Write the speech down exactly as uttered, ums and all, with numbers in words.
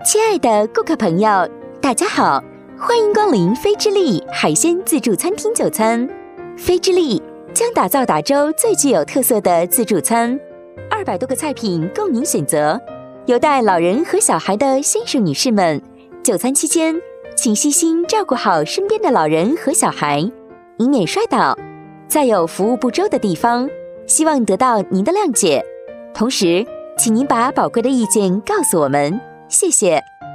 亲爱的顾客朋友，大家好，欢迎光临飞之力海鲜自助餐厅就餐。飞之力将打造打州最具有特色的自助餐，二百多个菜品供您选择。有带老人和小孩的先生女士们，就餐期间请细心照顾好身边的老人和小孩，以免摔倒。在有服务不周的地方，希望得到您的谅解。同时，请您把宝贵的意见告诉我们，谢谢。